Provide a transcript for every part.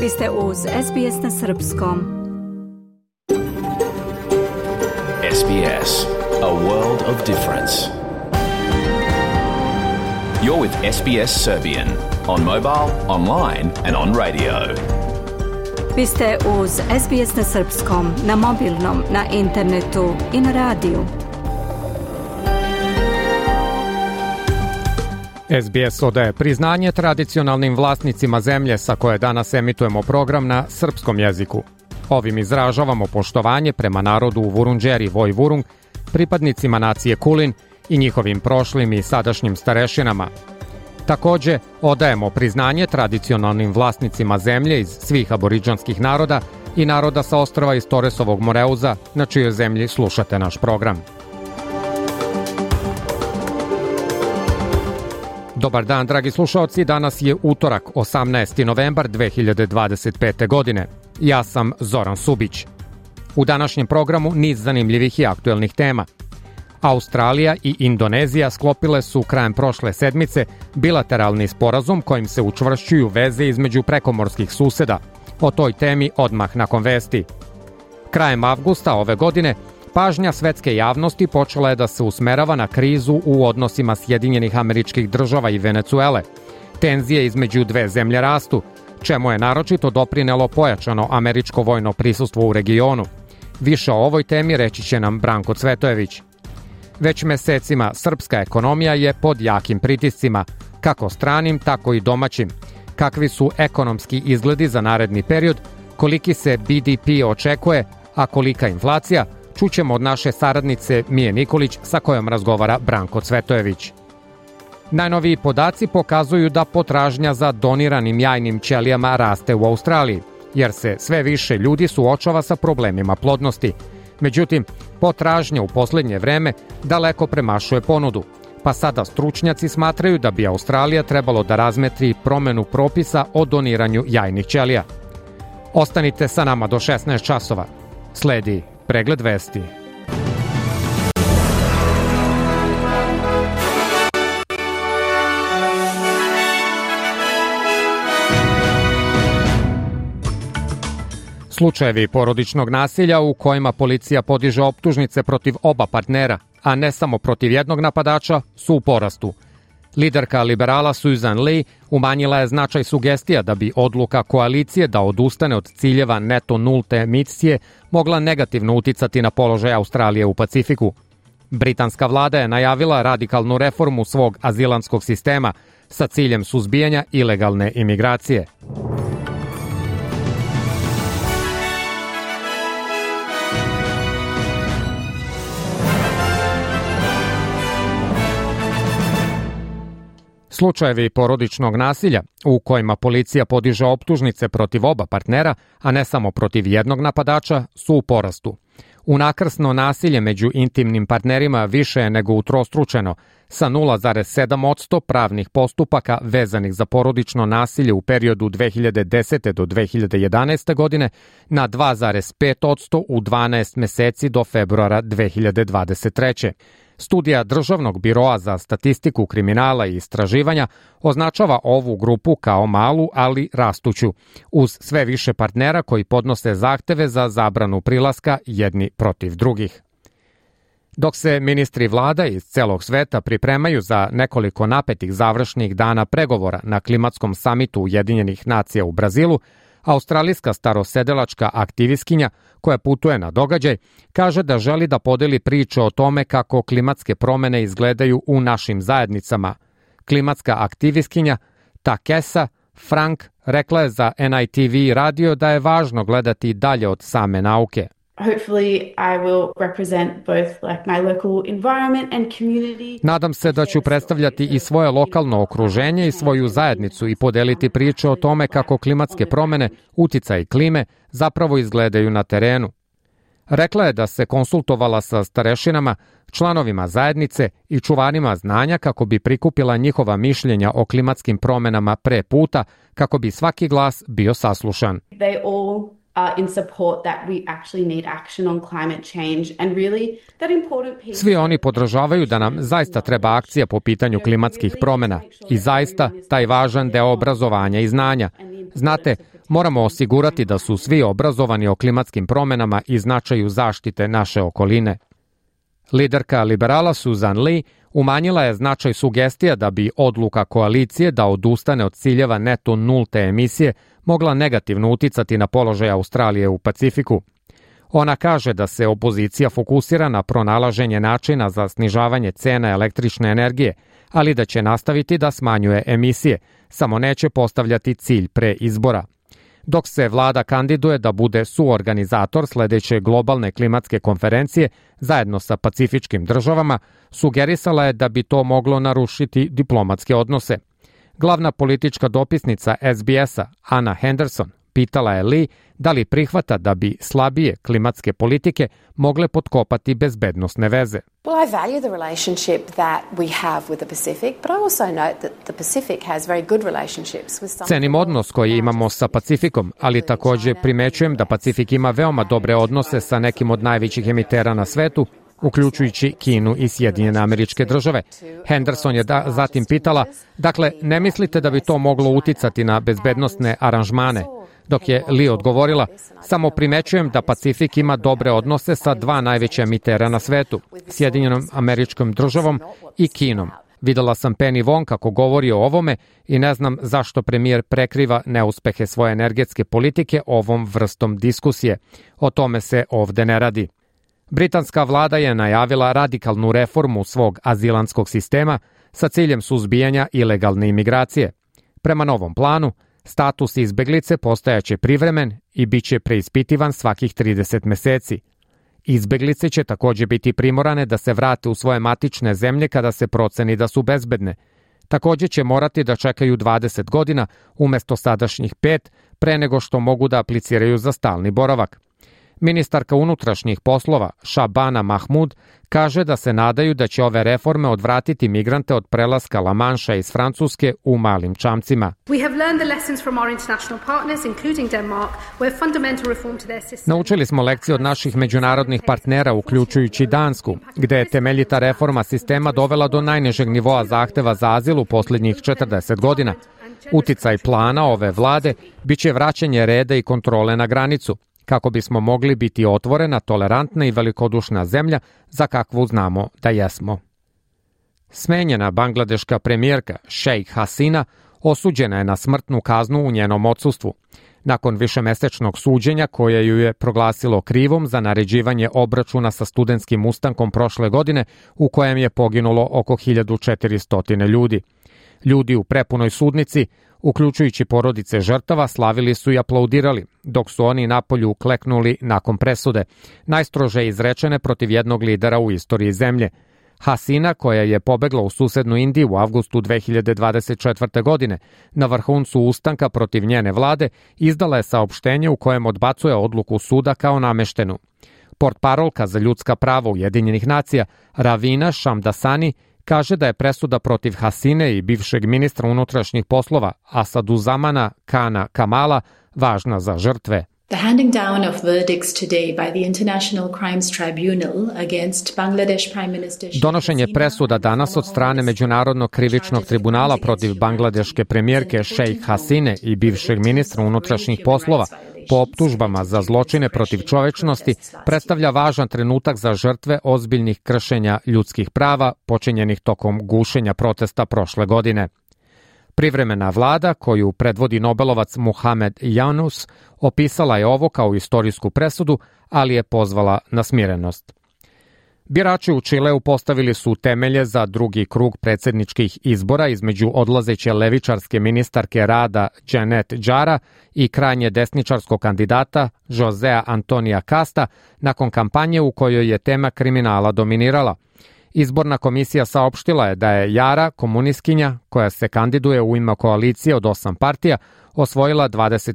Vi ste uz SBS na Srpskom. SBS, a world of difference. You're with SBS Serbian on mobile, online and on radio. Vi ste uz SBS na Srpskom, na mobilnom, na internetu i na radiju. SBS odaje priznanje tradicionalnim vlasnicima zemlje sa koje danas emitujemo program na srpskom jeziku. Ovim izražavamo poštovanje prema narodu u Vurundjeri Vojvurung, pripadnicima nacije Kulin i njihovim prošlim i sadašnjim starešinama. Takođe, odajemo priznanje tradicionalnim vlasnicima zemlje iz svih aboriđanskih naroda i naroda sa ostrva iz Toresovog Moreuza, na čijoj zemlji slušate naš program. Dobar dan, dragi slušaoci, danas je utorak, 18. novembar 2025. godine. Ja sam Zoran Subić. U današnjem programu niz zanimljivih i aktuelnih tema. Australija i Indonezija sklopile su krajem prošle sedmice bilateralni sporazum kojim se učvršćuju veze između prekomorskih suseda. O toj temi odmah nakon vesti. Krajem avgusta ove godine pažnja svetske javnosti počela je da se usmerava na krizu u odnosima Sjedinjenih Američkih Država i Venecuele. Tenzije između dve zemlje rastu, čemu je naročito doprinelo pojačano američko vojno prisustvo u regionu. Više o ovoj temi reći će nam Branko Cvetojević. Već mesecima srpska ekonomija je pod jakim pritiscima, kako stranim, tako i domaćim. Kakvi su ekonomski izgledi za naredni period, koliki se BDP očekuje, a kolika inflacija, čućemo od naše saradnice Mije Nikolić sa kojom razgovara Branko Cvetojević. Najnoviji podaci pokazuju da potražnja za doniranim jajnim ćelijama raste u Australiji, jer se sve više ljudi suočava sa problemima plodnosti. Međutim, potražnja u posljednje vreme daleko premašuje ponudu, pa sada stručnjaci smatraju da bi Australija trebalo da razmetri promenu propisa o doniranju jajnih ćelija. Ostanite sa nama do 16 časova. Sledi pregled vesti. Slučajevi porodičnog nasilja u kojima policija podiže optužnice protiv oba partnera, a ne samo protiv jednog napadača, su u porastu. Liderka liberala Susan Lee umanjila je značaj sugestija da bi odluka koalicije da odustane od ciljeva neto nulte emisije mogla negativno uticati na položaj Australije u Pacifiku. Britanska vlada je najavila radikalnu reformu svog azilanskog sistema sa ciljem suzbijanja ilegalne imigracije. Slučajevi porodičnog nasilja u kojima policija podiže optužnice protiv oba partnera, a ne samo protiv jednog napadača, su u porastu. Unakrsno nasilje među intimnim partnerima više je nego utrostručeno, sa 0,7% pravnih postupaka vezanih za porodično nasilje u periodu 2010. do 2011. godine na 2,5% u 12 meseci do februara 2023. Studija Državnog biroa za statistiku kriminala i istraživanja označava ovu grupu kao malu, ali rastuću, uz sve više partnera koji podnose zahteve za zabranu prilaska jedni protiv drugih. Dok se ministri vlada iz celog sveta pripremaju za nekoliko napetih završnih dana pregovora na klimatskom samitu Ujedinjenih nacija u Brazilu, australijska starosedelačka aktivistkinja koja putuje na događaj kaže da želi da podeli priču o tome kako klimatske promene izgledaju u našim zajednicama. Klimatska aktivistkinja Takesa Frank rekla je za NITV radio da je važno gledati dalje od same nauke. Nadam se da ću predstavljati i svoje lokalno okruženje i svoju zajednicu i podeliti priče o tome kako klimatske promene, uticaj klime, zapravo izgledaju na terenu. Rekla je da se konsultovala sa starešinama, članovima zajednice i čuvarima znanja kako bi prikupila njihova mišljenja o klimatskim promenama pre puta, kako bi svaki glas bio saslušan. Svi oni podržavaju da nam zaista treba akcija po pitanju klimatskih promena i zaista taj važan deo obrazovanja i znanja. Znate, Moramo osigurati da su svi obrazovani o klimatskim promenama i značaju zaštite naše okoline. Liderka liberala Susan Lee umanjila je značaj sugestija da bi odluka koalicije da odustane od ciljeva neto nulte emisije mogla negativno uticati na položaj Australije u Pacifiku. Ona kaže da se opozicija fokusira na pronalaženje načina za snižavanje cena električne energije, ali da će nastaviti da smanjuje emisije, samo neće postavljati cilj pre izbora. Dok se vlada kandiduje da bude suorganizator sledeće globalne klimatske konferencije zajedno sa pacifičkim državama, sugerisala je da bi to moglo narušiti diplomatske odnose. Glavna politička dopisnica SBS-a, Anna Henderson, pitala je Lee da li prihvata da bi slabije klimatske politike mogle potkopati bezbednosne veze. Well, I value the relationship that we have with the Pacific, but I also note that the Pacific has very good relationships with some. Cenim odnos koji imamo sa Pacifikom, ali takođe primećujem da Pacifik ima veoma dobre odnose sa nekim od najvećih emitera na svetu, uključujući Kinu i Sjedinjene Američke Države. Henderson je zatim pitala, dakle, ne mislite da bi to moglo uticati na bezbednosne aranžmane? Dok je Lee odgovorila, samo primećujem da Pacifik ima dobre odnose sa dva najveća emitera na svetu, Sjedinjenom Američkom Državom i Kinom. Videla sam Penny Wong kako govori o ovome i ne znam zašto premijer prekriva neuspehe svoje energetske politike ovom vrstom diskusije. O tome se ovde ne radi. Britanska vlada je najavila radikalnu reformu svog azilantskog sistema sa ciljem suzbijanja ilegalne imigracije. Prema novom planu, status izbeglice postajaće privremen i bit će preispitivan svakih 30 meseci. Izbeglice će takođe biti primorane da se vrate u svoje matične zemlje kada se proceni da su bezbedne. Takođe će morati da čekaju 20 godina umesto sadašnjih 5 pre nego što mogu da apliciraju za stalni boravak. Ministarka unutrašnjih poslova Shabana Mahmoud kaže da se nadaju da će ove reforme odvratiti migrante od prelaska La Manša iz Francuske u malim čamcima. Naučili smo lekcije od naših međunarodnih partnera, uključujući Dansku, gde je temeljita reforma sistema dovela do najnižeg nivoa zahteva za azil u poslednjih 40 godina. Uticaj plana ove vlade biće vraćanje reda i kontrole na granicu, kako bismo mogli biti otvorena, tolerantna i velikodušna zemlja za kakvu znamo da jesmo. Smenjena bangladeška premijerka Sheikh Hasina osuđena je na smrtnu kaznu u njenom odsustvu, nakon višemesečnog suđenja koje ju je proglasilo krivom za naređivanje obračuna sa studentskim ustankom prošle godine u kojem je poginulo oko 1400 ljudi. Ljudi u prepunoj sudnici, uključujući porodice žrtava, slavili su i aplaudirali, dok su oni napolju kleknuli nakon presude, najstrože izrečene protiv jednog lidera u istoriji zemlje. Hasina, koja je pobegla u susednu Indiju u avgustu 2024. godine, na vrhuncu ustanka protiv njene vlade, izdala je saopštenje u kojem odbacuje odluku suda kao nameštenu. Portparolka za ljudska prava Ujedinjenih nacija, Ravina Shamdasani, kaže da je presuda protiv Hasine i bivšeg ministra unutrašnjih poslova Asaduzamana Kana Kamala važna za žrtve. The handing down of verdicts today by the International Crimes Tribunal against Bangladesh Prime Minister Donošenje presuda danas od strane Međunarodnog krivičnog tribunala protiv bangladeške premijerke Sheikh Hasine i bivšeg ministra unutrašnjih poslova po optužbama za zločine protiv čovečnosti predstavlja važan trenutak za žrtve ozbiljnih kršenja ljudskih prava počinjenih tokom gušenja protesta prošle godine. Privremena vlada, koju predvodi Nobelovac Muhammad Yunus, opisala je ovo kao istorijsku presudu, ali je pozvala na smirenost. Birači u Čileu postavili su temelje za drugi krug predsjedničkih izbora između odlazeće levičarske ministarke rada Janet Jara i krajnje desničarskog kandidata Josea Antonija Casta nakon kampanje u kojoj je tema kriminala dominirala. Izborna komisija saopštila je da je Jara, komunistkinja, koja se kandiduje u ime koalicije od 8 partija, osvojila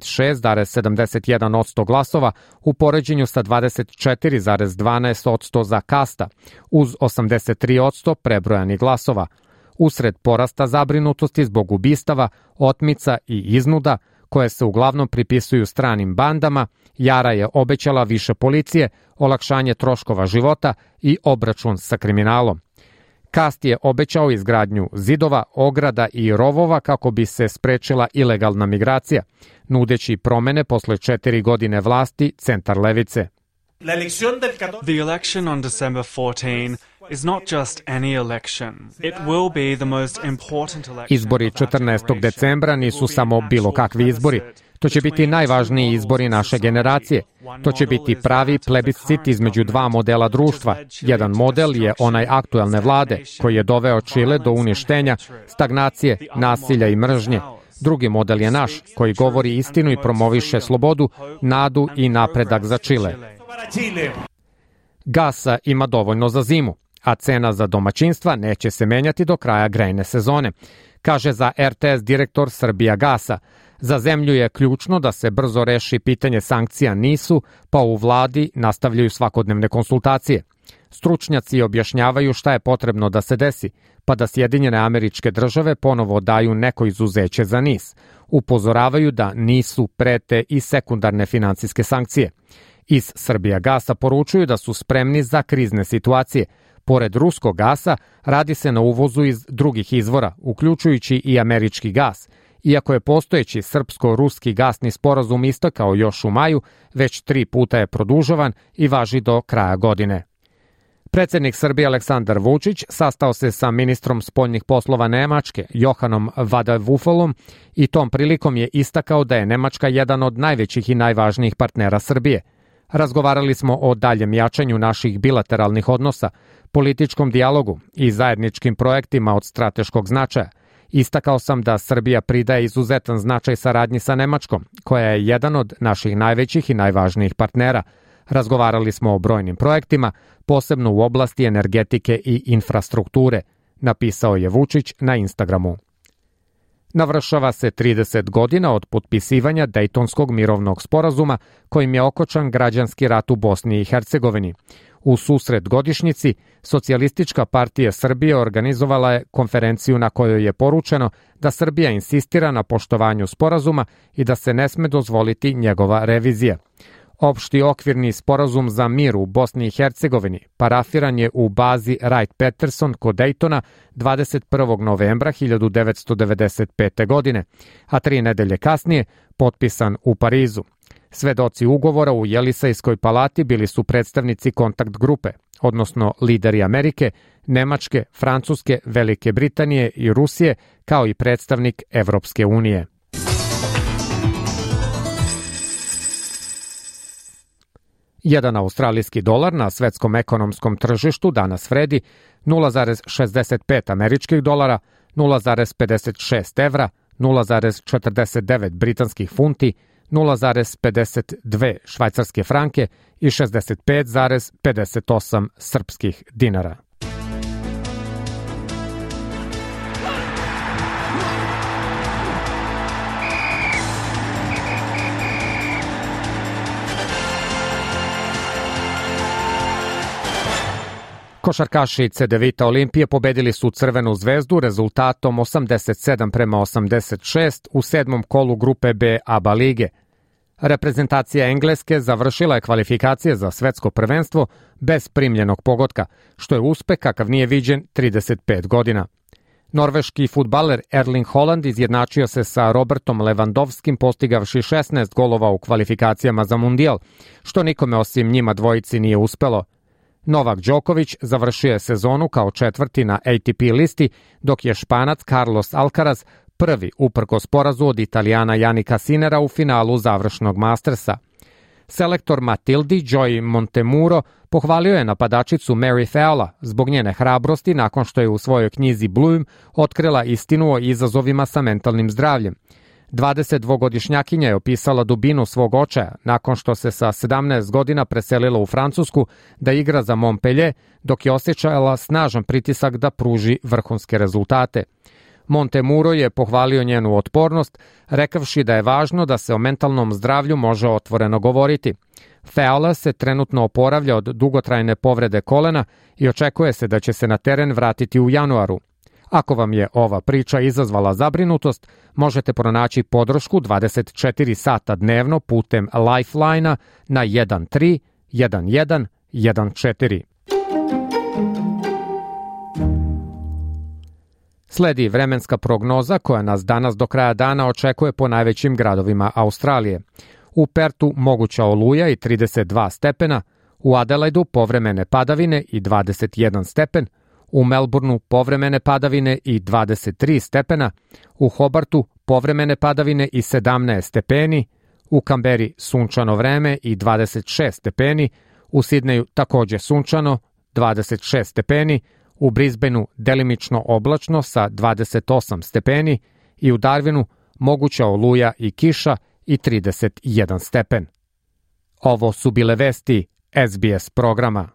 26,71% glasova u poređenju sa 24,12% za Casta, uz 83% prebrojanih glasova. Usred porasta zabrinutosti zbog ubistava, otmica i iznuda, koje se uglavnom pripisuju stranim bandama, Jara je obećala više policije, olakšanje troškova života i obračun sa kriminalom. Kast je obećao izgradnju zidova, ograda i rovova kako bi se sprečila ilegalna migracija, nudeći promene posle 4 godine vlasti centar levice. The election on December 14 is not just any election. It will be the most important election. Izbori 14. decembra nisu samo bilo kakvi izbori. To će biti najvažniji izbori naše generacije. To će biti pravi plebiscit između dva modela društva. Jedan model je onaj aktuelne vlade, koji je doveo Čile do uništenja, stagnacije, nasilja i mržnje. Drugi model je naš, koji govori istinu i promoviše slobodu, nadu i napredak za Čile. Gasa ima dovoljno za zimu, a cena za domaćinstva neće se menjati do kraja grejne sezone, kaže za RTS direktor Srbijagasa. Za zemlju je ključno da se brzo reši pitanje sankcija NIS-u, pa u vladi nastavljaju svakodnevne konsultacije. Stručnjaci objašnjavaju šta je potrebno da se desi, pa da Sjedinjene Američke Države ponovo daju neko izuzeće za NIS. Upozoravaju da NIS-u prete i sekundarne finansijske sankcije. Iz Srbijagasa poručuju da su spremni za krizne situacije. Pored ruskog gasa, radi se na uvozu iz drugih izvora, uključujući i američki gas. Iako je postojeći srpsko-ruski gasni sporazum istekao još u maju, već 3 puta je produžavan i važi do kraja godine. Predsednik Srbije Aleksandar Vučić sastao se sa ministrom spoljnih poslova Nemačke, Johanom Vadavuffelom, i tom prilikom je istakao da je Nemačka jedan od najvećih i najvažnijih partnera Srbije. Razgovarali smo o daljem jačanju naših bilateralnih odnosa, političkom dijalogu i zajedničkim projektima od strateškog značaja. Istakao sam da Srbija pridaje izuzetan značaj saradnji sa Nemačkom, koja je jedan od naših najvećih i najvažnijih partnera. Razgovarali smo o brojnim projektima, posebno u oblasti energetike i infrastrukture, napisao je Vučić na Instagramu. Navršava se 30 godina od potpisivanja Dejtonskog mirovnog sporazuma kojim je okončan građanski rat u Bosni i Hercegovini. U susret godišnjici, Socijalistička partija Srbije organizovala je konferenciju na kojoj je poručeno da Srbija insistira na poštovanju sporazuma i da se ne sme dozvoliti njegova revizija. Opšti okvirni sporazum za mir u Bosni i Hercegovini parafiran je u bazi Wright-Patterson kod Dejtona 21. novembra 1995. godine, a 3 nedelje kasnije potpisan u Parizu. Svedoci ugovora u Jelisejskoj palati bili su predstavnici kontakt grupe, odnosno lideri Amerike, Nemačke, Francuske, Velike Britanije i Rusije, kao i predstavnik Evropske unije. Jedan australijski dolar na svetskom ekonomskom tržištu danas vredi 0,65 američkih dolara, 0,56 evra, 0,49 britanskih funti, 0,52 švajcarske franke i 65,58 srpskih dinara. Košarkaši CDVita Olimpije pobedili su Crvenu zvezdu rezultatom 87-86 u 7. kolu grupe B ABA lige. Reprezentacija Engleske završila je kvalifikacije za svetsko prvenstvo bez primljenog pogotka, što je uspeh kakav nije viđen 35 godina. Norveški fudbaler Erling Haaland izjednačio se sa Robertom Lewandowskim postigavši 16 golova u kvalifikacijama za mundijal, što nikome osim njima dvojici nije uspelo. Novak Đoković završio je sezonu kao 4. na ATP listi, dok je Španac Carlos Alcaraz prvi uprkos porazu od Italijana Janika Sinera u finalu završnog Mastersa. Selektor Matildi Joy Montemuro pohvalio je napadačicu Mary Fowler zbog njene hrabrosti nakon što je u svojoj knjizi Bloom otkrila istinu o izazovima sa mentalnim zdravljem. 22-godišnjakinja je opisala dubinu svog očaja nakon što se sa 17 godina preselila u Francusku da igra za Montpellier, dok je osjećala snažan pritisak da pruži vrhunske rezultate. Montemuro je pohvalio njenu otpornost, rekavši da je važno da se o mentalnom zdravlju može otvoreno govoriti. Fowler se trenutno oporavlja od dugotrajne povrede kolena i očekuje se da će se na teren vratiti u januaru. Ako vam je ova priča izazvala zabrinutost, možete pronaći podršku 24 sata dnevno putem Lifeline-a na 13 11 14. Sledi vremenska prognoza koja nas danas do kraja dana očekuje po najvećim gradovima Australije. U Pertu moguća oluja i 32 stepena, u Adelaidu povremene padavine i 21 stepen, u Melbourneu povremene padavine i 23 stepena, u Hobartu povremene padavine i 17 stepeni, u Kamberi sunčano vreme i 26 stepeni, u Sidneju takođe sunčano, 26 stepeni, u Brisbaneu delimično oblačno sa 28 stepeni i u Darwinu moguća oluja i kiša i 31 stepen. Ovo su bile vesti SBS programa.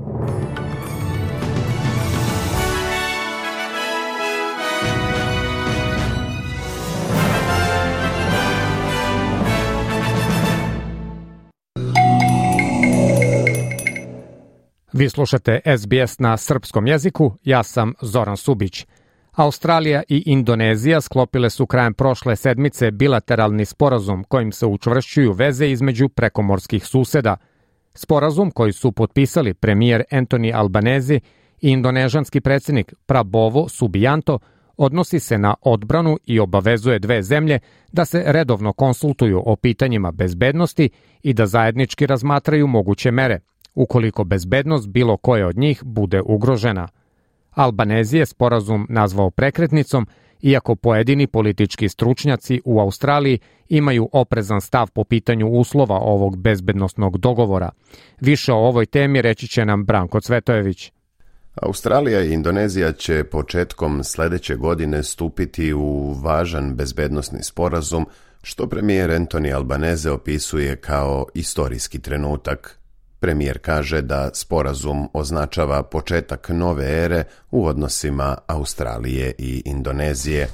Vi slušate SBS na srpskom jeziku, ja sam Zoran Subić. Australija i Indonezija sklopile su krajem prošle sedmice bilateralni sporazum kojim se učvršćuju veze između prekomorskih suseda. Sporazum koji su potpisali premijer Anthony Albanese i indonežanski predsjednik Prabowo Subianto odnosi se na odbranu i obavezuje dve zemlje da se redovno konsultuju o pitanjima bezbednosti i da zajednički razmatraju moguće mere, ukoliko bezbednost bilo koje od njih bude ugrožena. Albanese je sporazum nazvao prekretnicom, iako pojedini politički stručnjaci u Australiji imaju oprezan stav po pitanju uslova ovog bezbednosnog dogovora. Više o ovoj temi reći će nam Branko Cvetojević. Australija i Indonezija će početkom sledeće godine stupiti u važan bezbednosni sporazum, što premijer Anthony Albanese opisuje kao istorijski trenutak. Premijer kaže da sporazum označava početak nove ere u odnosima Australije i Indonezije.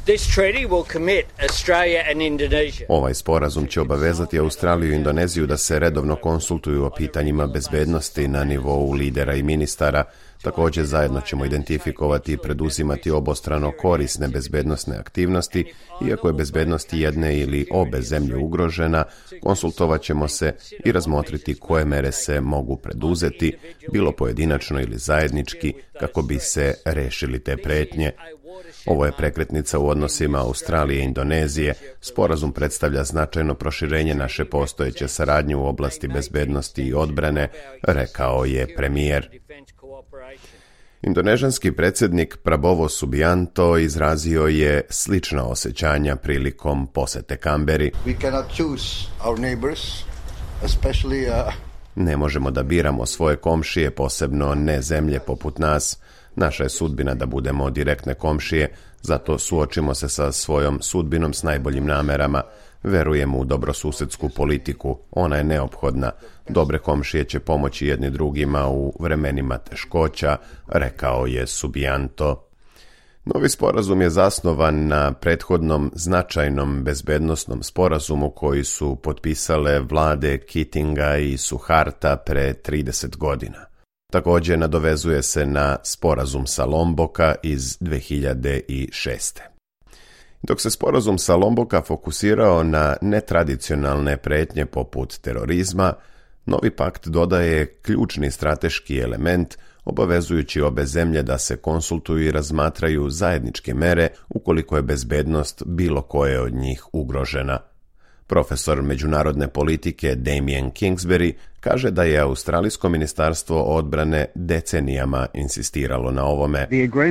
Ovaj sporazum će obavezati Australiju i Indoneziju da se redovno konsultuju o pitanjima bezbednosti na nivou lidera i ministara. Također zajedno ćemo identifikovati i preduzimati obostrano korisne bezbednosne aktivnosti. Iako je bezbednost jedne ili obe zemlje ugrožena, konsultovat ćemo se i razmotriti koje mere se mogu preduzeti, bilo pojedinačno ili zajednički, kako bi se rešili te pretnje. Ovo je prekretnica u odnosima Australije i Indonezije. Sporazum predstavlja značajno proširenje naše postojeće saradnje u oblasti bezbednosti i odbrane, rekao je premijer. Indonežanski predsjednik Prabowo Subianto izrazio je slična osjećanja prilikom posete Kamberi. Ne možemo da biramo svoje komšije, posebno ne zemlje poput nas. Naša je sudbina da budemo direktne komšije, zato suočimo se sa svojom sudbinom s najboljim namerama. Verujemo u dobrosusedsku politiku, ona je neophodna. Dobre komšije će pomoći jedni drugima u vremenima teškoća, rekao je Subianto. Novi sporazum je zasnovan na prethodnom značajnom bezbednosnom sporazumu koji su potpisale vlade Kittinga i Suharta pre 30 godina. Također nadovezuje se na sporazum sa Lomboka iz 2006. Dok se sporazum sa Lomboka fokusirao na netradicionalne pretnje poput terorizma, novi pakt dodaje ključni strateški element, obavezujući obe zemlje da se konsultuju i razmatraju zajedničke mere ukoliko je bezbednost bilo koje od njih ugrožena. Profesor međunarodne politike Damien Kingsbury kaže da je Australijsko ministarstvo odbrane decenijama insistiralo na ovome.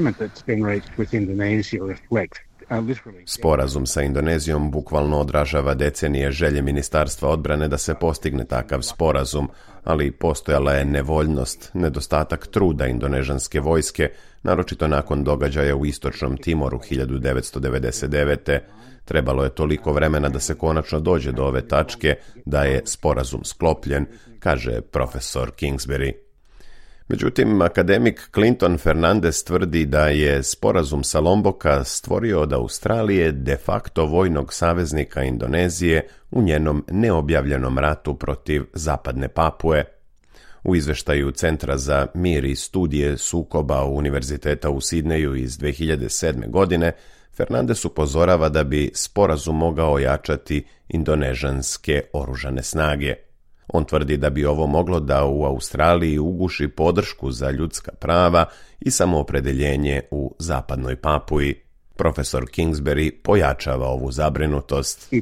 Sporazum sa Indonezijom bukvalno odražava decenije želje Ministarstva odbrane da se postigne takav sporazum, ali postojala je nevoljnost, nedostatak truda indonežanske vojske, naročito nakon događaja u Istočnom Timoru 1999. Trebalo je toliko vremena da se konačno dođe do ove tačke da je sporazum sklopljen, kaže profesor Kingsbury. Međutim, akademik Clinton Fernandez tvrdi da je sporazum sa Lomboka stvorio od Australije de facto vojnog saveznika Indonezije u njenom neobjavljenom ratu protiv zapadne Papue. U izveštaju Centra za mir i studije sukoba Univerziteta u Sidneju iz 2007. godine, Fernandez upozorava da bi sporazum mogao ojačati indonežanske oružane snage. On tvrdi da bi ovo moglo da u Australiji uguši podršku za ljudska prava i samoopredeljenje u zapadnoj Papui. Profesor Kingsbury pojačava ovu zabrinutost.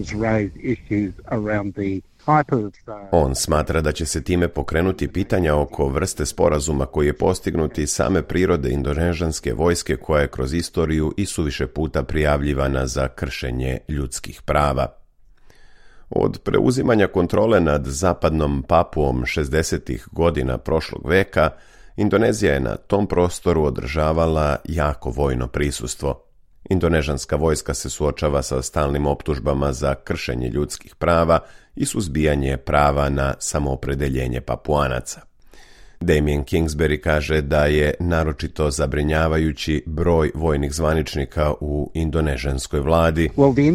On smatra da će se time pokrenuti pitanja oko vrste sporazuma koji je postignut iz same prirode indonežanske vojske koja je kroz istoriju i suviše puta prijavljivana za kršenje ljudskih prava. Od preuzimanja kontrole nad zapadnom Papuom 60. godina prošlog veka, Indonezija je na tom prostoru održavala jako vojno prisustvo. Indonežanska vojska se suočava sa stalnim optužbama za kršenje ljudskih prava i suzbijanje prava na samoopredeljenje Papuanaca. Damien Kingsbury kaže da je naročito zabrinjavajući broj vojnih zvaničnika u indonežanskoj vladi.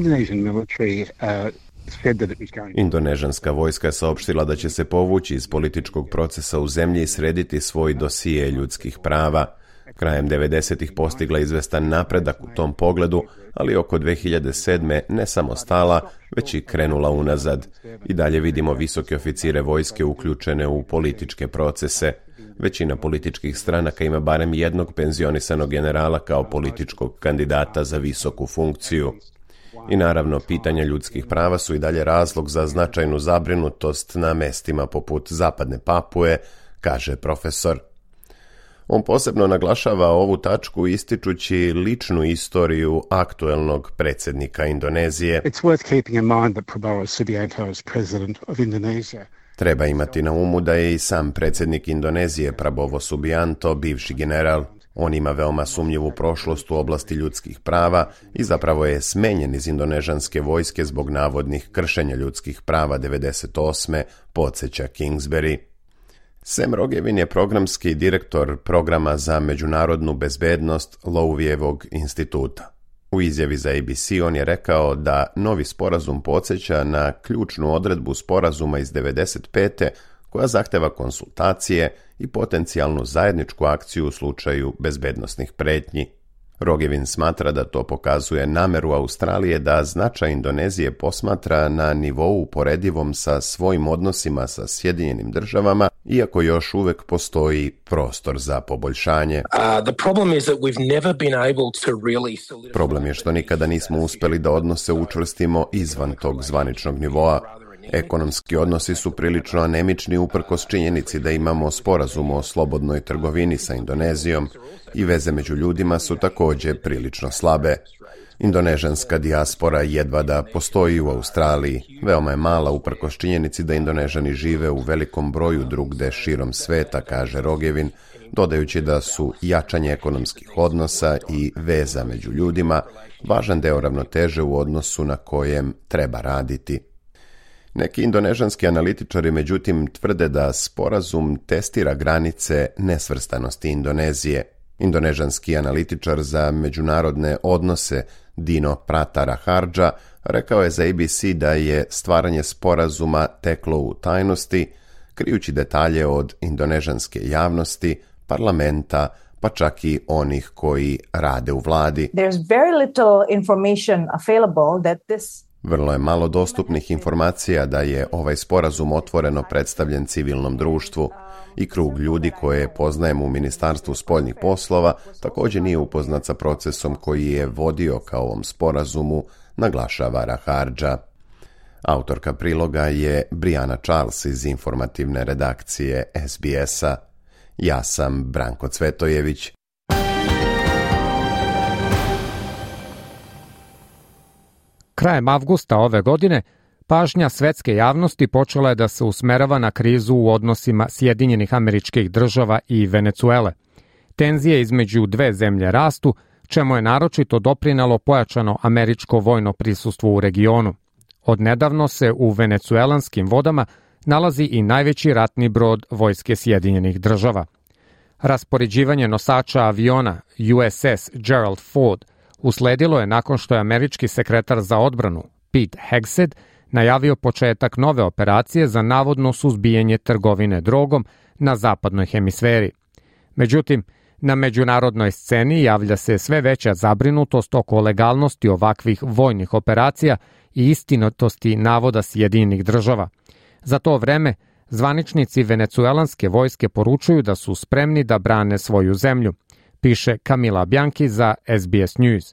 Indonežanska vojska je saopštila da će se povući iz političkog procesa u zemlji i srediti svoj dosije ljudskih prava. Krajem 90-ih postigla izvestan napredak u tom pogledu, ali oko 2007. ne samo stala, već i krenula unazad. I dalje vidimo visoke oficire vojske uključene u političke procese. Većina političkih stranaka ima barem jednog penzionisanog generala kao političkog kandidata za visoku funkciju. I naravno, pitanja ljudskih prava su i dalje razlog za značajnu zabrinutost na mestima poput zapadne Papue, kaže profesor. On posebno naglašava ovu tačku ističući ličnu istoriju aktuelnog predsjednika Indonezije. Treba imati na umu da je i sam predsjednik Indonezije Prabowo Subianto bivši general. On ima veoma sumnjivu prošlost u oblasti ljudskih prava i zapravo je smenjen iz indonežanske vojske zbog navodnih kršenja ljudskih prava 98. podsjeća Kingsbury. Sam Rogevin je programski direktor programa za međunarodnu bezbednost Lowijevog instituta. U izjavi za ABC on je rekao da novi sporazum podsjeća na ključnu odredbu sporazuma iz 95. koja zahteva konsultacije i potencijalnu zajedničku akciju u slučaju bezbednosnih pretnji. Rogevin smatra da to pokazuje nameru Australije da značaj Indonezije posmatra na nivou uporedivom sa svojim odnosima sa Sjedinjenim državama, iako još uvek postoji prostor za poboljšanje. Problem je što nikada nismo uspeli da odnose učvrstimo izvan tog zvaničnog nivoa. Ekonomski odnosi su prilično anemični uprkos činjenici da imamo sporazum o slobodnoj trgovini sa Indonezijom i veze među ljudima su također prilično slabe. Indonežanska dijaspora jedva da postoji u Australiji. Veoma je mala uprkos činjenici da Indonežani žive u velikom broju drugde širom sveta, kaže Rogevin, dodajući da su jačanje ekonomskih odnosa i veza među ljudima važan deo ravnoteže u odnosu na kojem treba raditi. Neki indonežanski analitičari međutim tvrde da sporazum testira granice nesvrstanosti Indonezije. Indonežanski analitičar za međunarodne odnose Dino Prataraharja rekao je za ABC da je stvaranje sporazuma teklo u tajnosti, krijući detalje od indonežanske javnosti, parlamenta, pa čak i onih koji rade u vladi. Vrlo je malo dostupnih informacija da je ovaj sporazum otvoreno predstavljen civilnom društvu i krug ljudi koje poznajemo u Ministarstvu spoljnih poslova također nije upoznat sa procesom koji je vodio ka ovom sporazumu, naglašava Raharja. Autorka priloga je Briana Charles iz informativne redakcije SBS-a. Ja sam Branko Cvetojević. Krajem avgusta ove godine pažnja svetske javnosti počela je da se usmerava na krizu u odnosima Sjedinjenih Američkih Država i Venecuele. Tenzije između dve zemlje rastu, čemu je naročito doprinelo pojačano američko vojno prisustvo u regionu. Odnedavno se u venecuelanskim vodama nalazi i najveći ratni brod vojske Sjedinjenih Država. Raspoređivanje nosača aviona USS Gerald Ford usledilo je nakon što je američki sekretar za odbranu Pete Hegseth najavio početak nove operacije za navodno suzbijanje trgovine drogom na zapadnoj hemisferi. Međutim, na međunarodnoj sceni javlja se sve veća zabrinutost oko legalnosti ovakvih vojnih operacija i istinitosti navoda Sjedinjenih Država. Za to vreme, zvaničnici venecuelanske vojske poručuju da su spremni da brane svoju zemlju, piše Camila Bianchi za SBS News.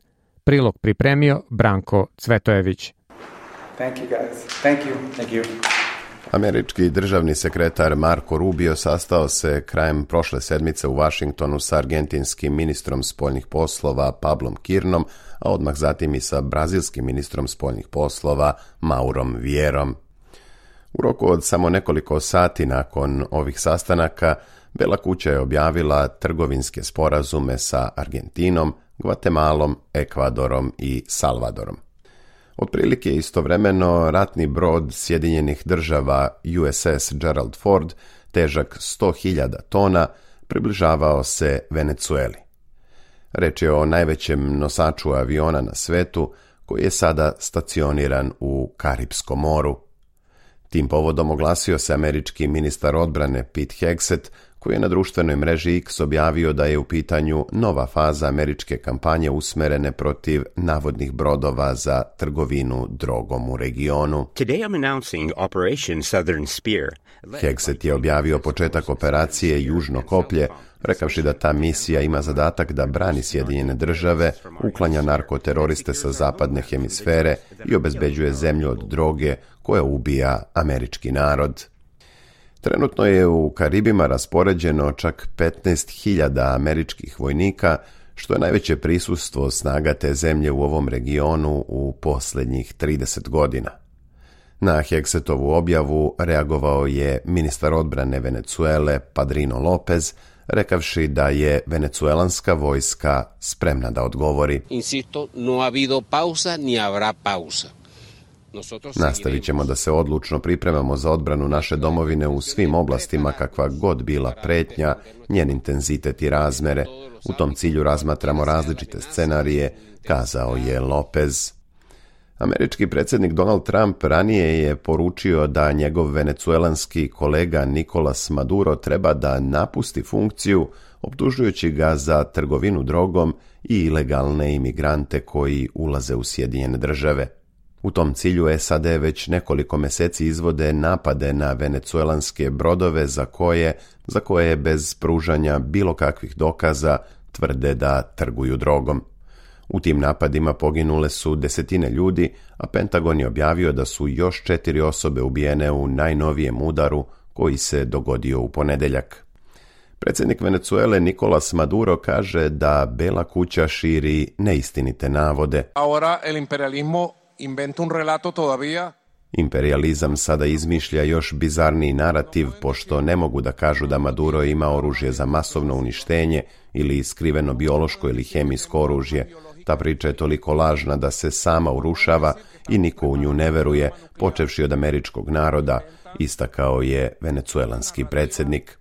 Prilog pripremio Branko Cvetojević. Thank you guys. Thank you. Američki državni sekretar Marco Rubio sastao se krajem prošle sedmice u Vašingtonu sa argentinskim ministrom spoljnih poslova Pablom Kirnom, a odmah zatim i sa brazilskim ministrom spoljnih poslova Maurom Vierom. U roku od samo nekoliko sati nakon ovih sastanaka, Bela kuća je objavila trgovinske sporazume sa Argentinom, Gvatemalom, Ekvadorom i Salvadorom. Otprilike istovremeno ratni brod Sjedinjenih država USS Gerald Ford, težak 100.000 tona, približavao se Venecueli. Reč je o najvećem nosaču aviona na svetu, koji je sada stacioniran u Karipskom moru. Tim povodom oglasio se američki ministar odbrane Pete Hegseth, koji je na društvenoj mreži X objavio da je u pitanju nova faza američke kampanje usmerene protiv navodnih brodova za trgovinu drogom u regionu. Hegseth je objavio početak operacije Južno koplje, rekavši da ta misija ima zadatak da brani Sjedinjene države, uklanja narkoteroriste sa zapadne hemisfere i obezbeđuje zemlju od droge koja ubija američki narod. Trenutno je u Karibima raspoređeno čak 15.000 američkih vojnika, što je najveće prisustvo snaga te zemlje u ovom regionu u posljednjih 30 godina. Na Hegsetovu objavu reagovao je ministar odbrane Venecuele Padrino Lopez, rekavši da je venecuelanska vojska spremna da odgovori. Insisto, no ha habido pausa ni habrá pausa. Nastavit ćemo da se odlučno pripremamo za odbranu naše domovine u svim oblastima, kakva god bila pretnja, njen intenzitet i razmere. U tom cilju razmatramo različite scenarije, kazao je Lopez. Američki predsjednik Donald Trump ranije je poručio da njegov venecuelanski kolega Nicolas Maduro treba da napusti funkciju, optužujući ga za trgovinu drogom i ilegalne imigrante koji ulaze u Sjedinjene države. U tom cilju SAD već nekoliko mjeseci izvode napade na venecuelanske brodove za koje bez pružanja bilo kakvih dokaza tvrde da trguju drogom. U tim napadima poginule su desetine ljudi, a Pentagon je objavio da su još 4 osobe ubijene u najnovijem udaru koji se dogodio u ponedjeljak. Predsjednik Venecuele Nicolas Maduro kaže da Bela kuća širi neistinite navode. Ahora el imperialismo inventa un relato todavía. Imperializam sada izmišlja još bizarniji narativ, pošto ne mogu da kažu da Maduro ima oružje za masovno uništenje ili skriveno biološko ili hemijsko oružje. Ta priča je toliko lažna da se sama urušava i niko u nju ne veruje, počevši od američkog naroda, istakao je venecuelanski predsjednik.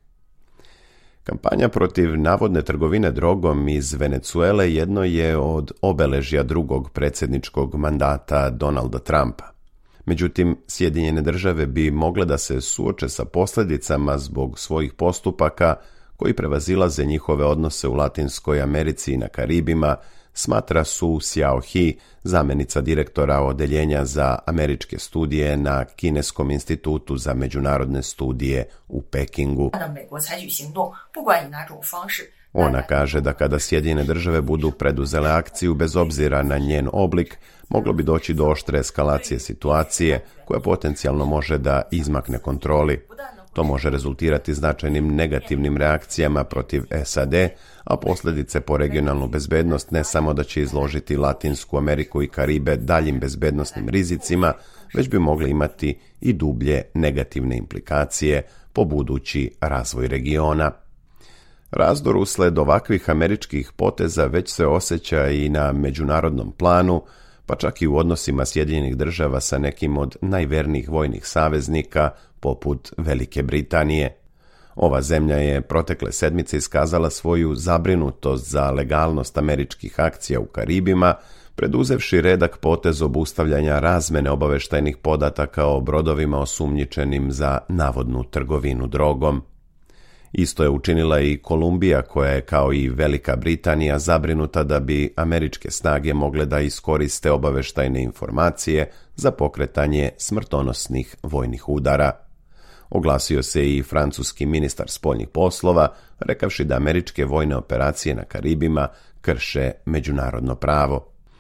Kampanja protiv navodne trgovine drogom iz Venecuele jedno je od obeležja drugog predsjedničkog mandata Donalda Trumpa. Međutim, Sjedinjene države bi mogle da se suoče sa posljedicama zbog svojih postupaka koji prevazilaze njihove odnose u Latinskoj Americi i na Karibima, smatra Su Xiaohi, zamjenica direktora odeljenja za američke studije na Kineskom institutu za međunarodne studije u Pekingu. Ona kaže da kada Sjedinjene države budu preduzele akciju bez obzira na njen oblik, moglo bi doći do oštre eskalacije situacije koja potencijalno može da izmakne kontroli. To može rezultirati značajnim negativnim reakcijama protiv SAD, a posljedice po regionalnu bezbednost ne samo da će izložiti Latinsku Ameriku i Karibe daljim bezbednosnim rizicima, već bi mogli imati i dublje negativne implikacije po budući razvoj regiona. Razdor usled ovakvih američkih poteza već se osjeća i na međunarodnom planu, pa čak i u odnosima Sjedinjenih država sa nekim od najvernijih vojnih saveznika, poput Velike Britanije. Ova zemlja je protekle sedmice iskazala svoju zabrinutost za legalnost američkih akcija u Karibima, preduzevši redak potez obustavljanja razmene obaveštajnih podataka o brodovima osumnjičenim za navodnu trgovinu drogom. Isto je učinila i Kolumbija, koja je kao i Velika Britanija zabrinuta da bi američke snage mogle da iskoriste obaveštajne informacije za pokretanje smrtonosnih vojnih udara. Oglasio se i francuski ministar spoljnih poslova, rekavši da američke vojne operacije na Karibima krše međunarodno pravo.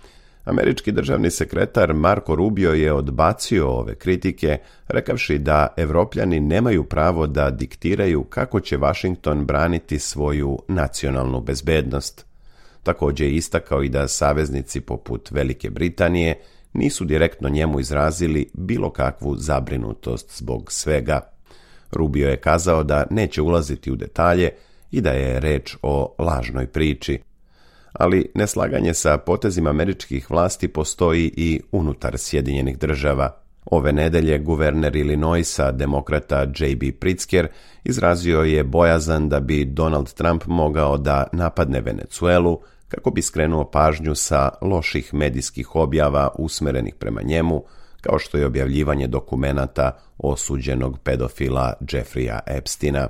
Američki državni sekretar Marco Rubio je odbacio ove kritike, rekavši da Evropljani nemaju pravo da diktiraju kako će Washington braniti svoju nacionalnu bezbednost. Također je istakao i da saveznici poput Velike Britanije nisu direktno njemu izrazili bilo kakvu zabrinutost zbog svega. Rubio je kazao da neće ulaziti u detalje i da je reč o lažnoj priči. Ali neslaganje sa potezima američkih vlasti postoji i unutar Sjedinjenih država. Ove nedelje guverner Illinoisa, demokrata J.B. Pritzker, izrazio je bojazan da bi Donald Trump mogao da napadne Venecuelu kako bi skrenuo pažnju sa loših medijskih objava usmerenih prema njemu, kao što je objavljivanje dokumenata osuđenog pedofila Jeffreya Epsteina.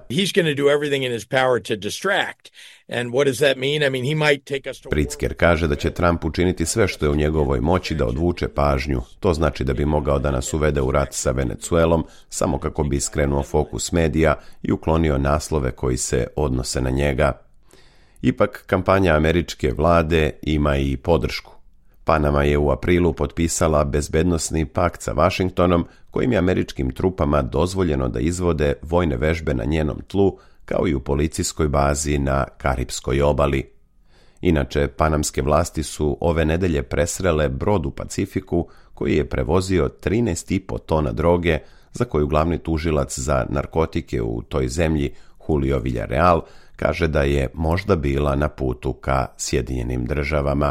Pritzker kaže da će Trump učiniti sve što je u njegovoj moći da odvuče pažnju. To znači da bi mogao da nas uvede u rat sa Venecuelom samo kako bi skrenuo fokus medija i uklonio naslove koji se odnose na njega. Ipak, kampanja američke vlade ima i podršku. Panama je u aprilu potpisala bezbednosni pakt sa Washingtonom, kojim je američkim trupama dozvoljeno da izvode vojne vežbe na njenom tlu, kao i u policijskoj bazi na Karipskoj obali. Inače, panamske vlasti su ove nedelje presrele brod u Pacifiku koji je prevozio 13,5 tona droge, za koju glavni tužilac za narkotike u toj zemlji, Julio Villarreal, kaže da je možda bila na putu ka Sjedinjenim državama.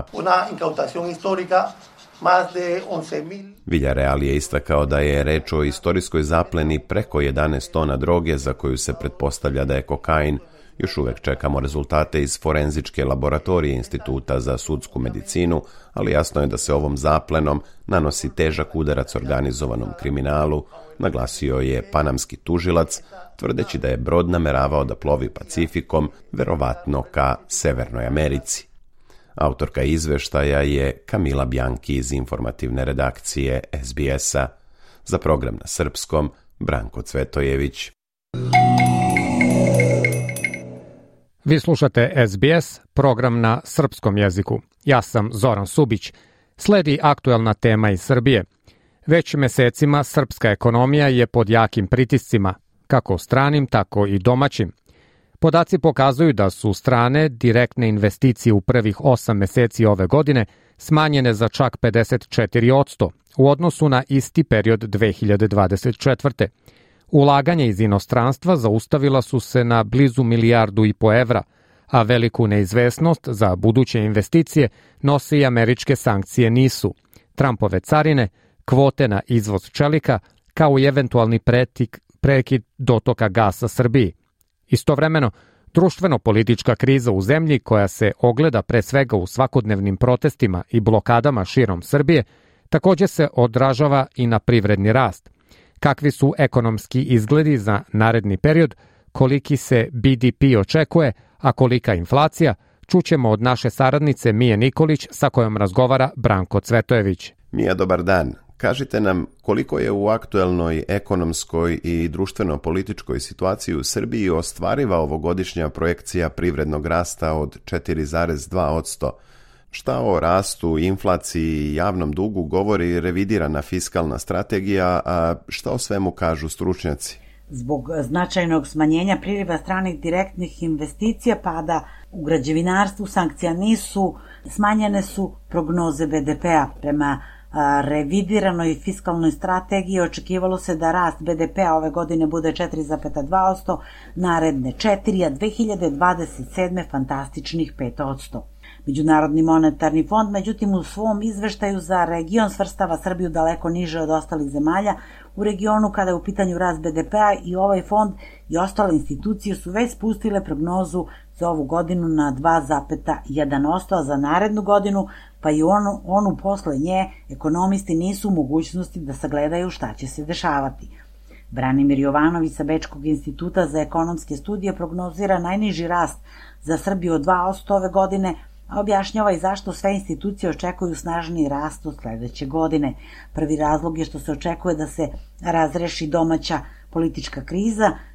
Villarreal je istakao da je reč o istorijskoj zapleni preko 11 tona droge za koju se pretpostavlja da je kokain. Još uvek čekamo rezultate iz forenzičke laboratorije Instituta za sudsku medicinu, ali jasno je da se ovom zaplenom nanosi težak udarac organizovanom kriminalu, naglasio je panamski tužilac, tvrdeći da je brod nameravao da plovi Pacifikom, verovatno ka Severnoj Americi. Autorka izveštaja je Kamila Bjanki iz informativne redakcije SBS-a. Za program na srpskom, Branko Cvetojević. Vi slušate SBS, program na srpskom jeziku. Ja sam Zoran Subić. Sledi aktuelna tema iz Srbije. Već mesecima srpska ekonomija je pod jakim pritiscima, kako stranim, tako i domaćim. Podaci pokazuju da su strane direktne investicije u prvih 8 meseci ove godine smanjene za čak 54% u odnosu na isti period 2024. Ulaganja iz inostranstva zaustavila su se na blizu 1,5 milijardu evra, a veliku neizvesnost za buduće investicije nose i američke sankcije nisu, Trumpove carine, kvote na izvoz čelika, kao i eventualni prekid dotoka gasa Srbiji. Istovremeno, društveno-politička kriza u zemlji, koja se ogleda pre svega u svakodnevnim protestima i blokadama širom Srbije, također se odražava i na privredni rast. Kakvi su ekonomski izgledi za naredni period, koliki se BDP očekuje, a kolika inflacija, čućemo od naše saradnice Mije Nikolić, sa kojom razgovara Branko Cvetojević. Mija, dobar dan. Kažite nam koliko je u aktuelnoj ekonomskoj i društveno-političkoj situaciji u Srbiji ostvariva ovogodišnja projekcija privrednog rasta od 4,2%. Šta o rastu, inflaciji i javnom dugu govori revidirana fiskalna strategija, a šta o svemu kažu stručnjaci? Zbog značajnog smanjenja priliva stranih direktnih investicija, pada u građevinarstvu, sankcija nisu, smanjene su prognoze BDP-a. Prema revidiranoj fiskalnoj strategiji očekivalo se da rast BDP-a ove godine bude 4,2%, naredne 4%, a 2027. fantastičnih 5%. Međunarodni monetarni fond, međutim, u svom izveštaju za region svrstava Srbiju daleko niže od ostalih zemalja u regionu kada je u pitanju rast BDP-a, i ovaj fond i ostale institucije su već spustile prognozu za ovu godinu na 2,1%, a za narednu godinu, pa i onu posle nje, ekonomisti nisu u mogućnosti da sagledaju šta će se dešavati. Branimir Jovanović sa Bečkog instituta za ekonomske studije prognozira najniži rast za Srbiju od 2% ove godine, a objašnjava i zašto sve institucije očekuju snažniji rast od sledeće godine. Prvi razlog je što se očekuje da se razreši domaća politička kriza,